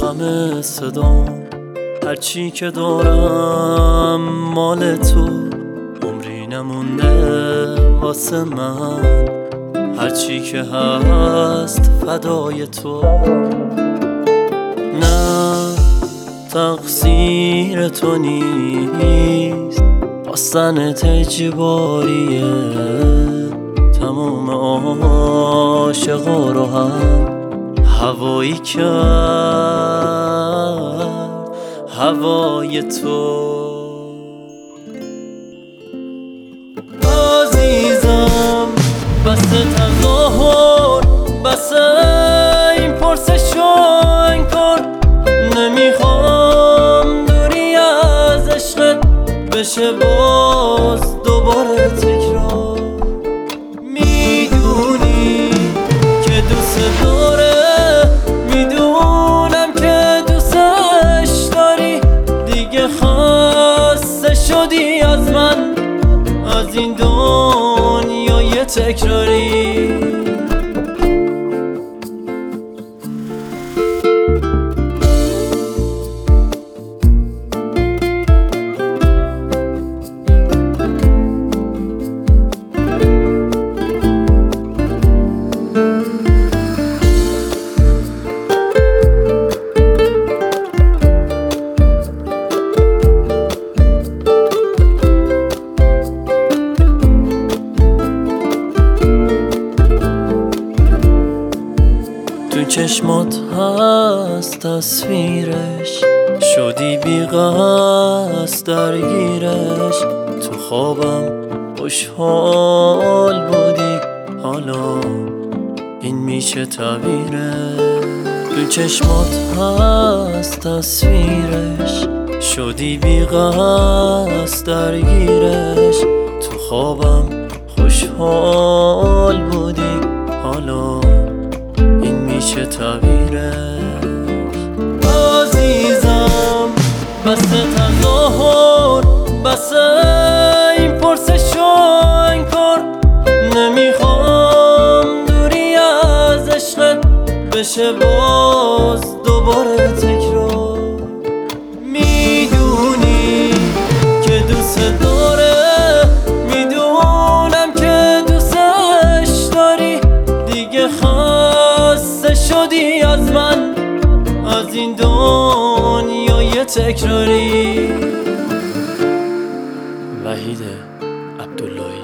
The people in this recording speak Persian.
همه صدام، هرچی که دارم مال تو، عمری نمونده واسه من، هرچی که هست فدای تو. نه تقصیر تو نیست، خواستنت اجباریه، تموم عاشقا رو هم هوایی کرد هوای تو. عزیزم بس تظاهر، بس این پرسش و انکار، نمیخوام دوری از عشقت بشه باز دوباره تکرار. میدونی که دوست داره، میدونم که دوستش داری، دیگه خسته شدی از من، از این دنیای تکراری. تو چشمات هست تصویرش، شدی بی قصد درگیرش، تو خوابم خوشحال بودی، حالا این میشه تعبیرش. تو چشمات هست تصویرش، شدی بی قصد درگیرش، تو خوابم خوشحال بودی، حالا این میشه تعبیرش. عزیزم بس تظاهر، بس این پرسش و انکار، نمیخوام دوری از عشقت بشه باز دوباره تکرار. میدونی که دوست داره، میدونم که دوستش داری، دیگه خسته شدی از من، از این دنیای تکراری. وحید عبداللهی.